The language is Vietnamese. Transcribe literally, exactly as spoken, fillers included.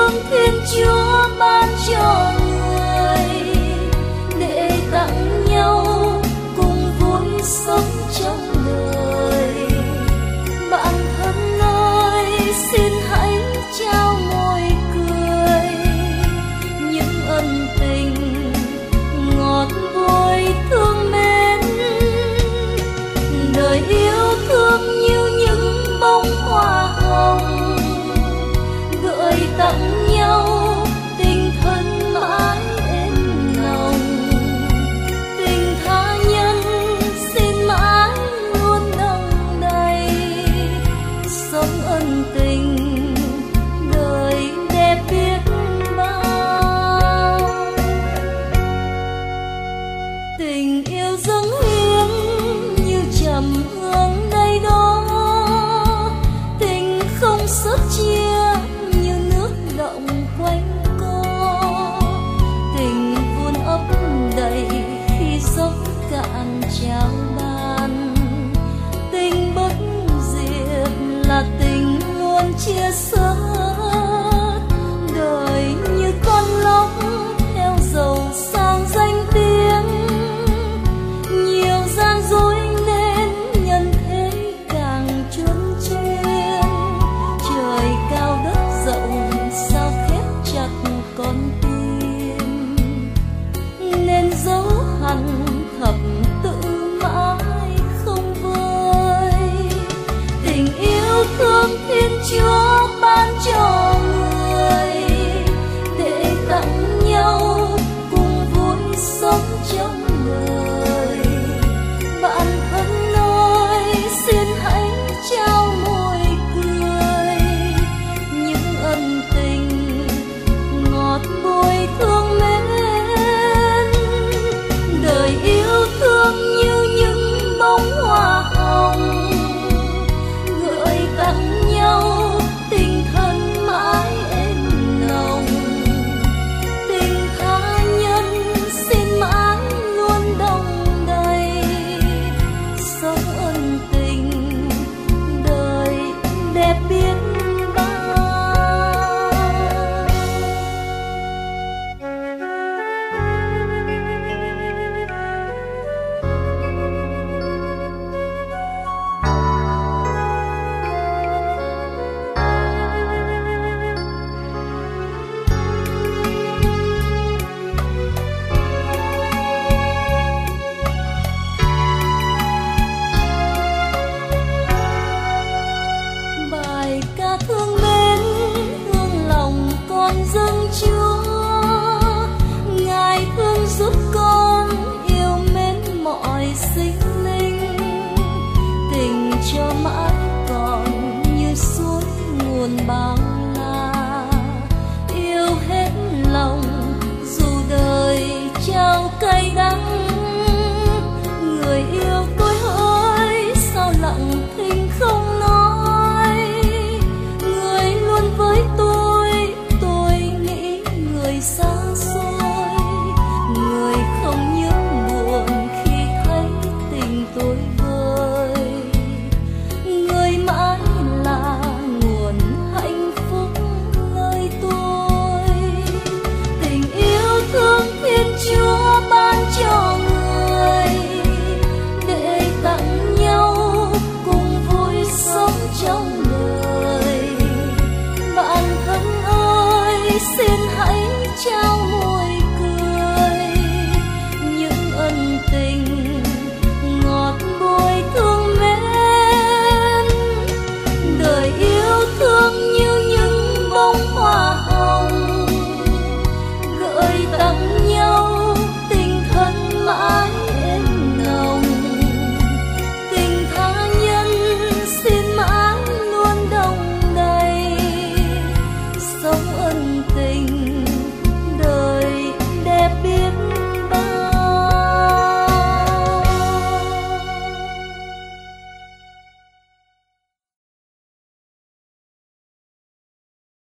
thương Thiên Chúa ban cho người, để tặng nhau cùng vui sống trong đời. Bạn thân ơi, xin hãy trao môi cười, những ân tình ngọt vui thương mến. Đời yêu thương như những bông hoa hồng, gợi tặng nhau tình thân mãi êm nồng. Tình tha nhân xin mãi luôn nồng đầy, sống ân tình đời đẹp biết bao. Tình yêu dâng hiến như trầm hương đây đó, tình không sớt chia như nước động quanh co. Tình vun ấp đầy khi dốc cạn trao ban, tình bất diệt là tình luôn chia sớt. Đời như con lóc theo dầu sang danh tiếng, nhiều gian dối nên nhân thế càng chuyên chuyên. Trời cao đất rộng sao khép chặt con tim, nên dấu hằn thập tự mãi không vơi. Tình yêu thương Thiên Chúa ban cho người, để tặng nhau cùng vui sống trong đời. Bạn thân ơi, xin hãy trao môi cười, những ân tình ngọt bồi thương mến. Đời yêu thương như những bông hoa hồng, gợi tặng nhau tình thân mãi êm nồng. Tình tha nhân xin mãi luôn đong đầy, sống ân tình đời đẹp biết bao. Bài ca thương mến thương lòng con dâng Chúa, Ngài thương giúp con yêu mến mọi sinh linh. Tình cho mãi còn như suối nguồn bao